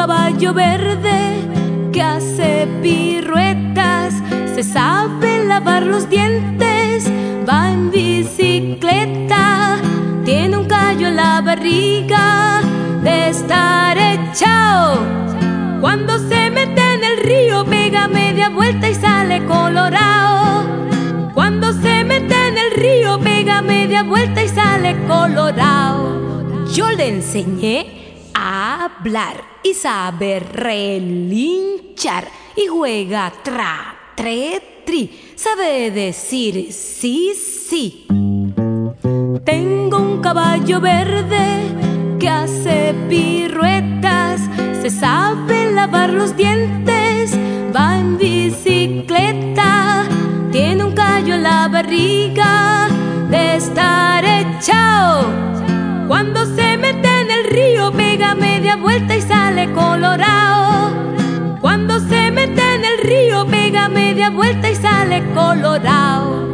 caballo verde que hace piruetas, se sabe lavar los dientes, va en bicicleta, tiene un callo en la barriga de estar echao. Cuando se mete en el río pega media vuelta y sale colorado. Cuando se mete en el río pega media vuelta y sale colorado. Yo le enseñé a hablar y sabe relinchar, y juega tra, tre, tri, sabe decir sí, sí. Tengo un caballo verde que hace piruetas, se sabe lavar los dientes, va en bicicleta, tiene un callo en la barriga de estar echao. Cuando se mete en el río pega media vuelta y sale colorado. Cuando se mete en el río pega media vuelta y sale colorado.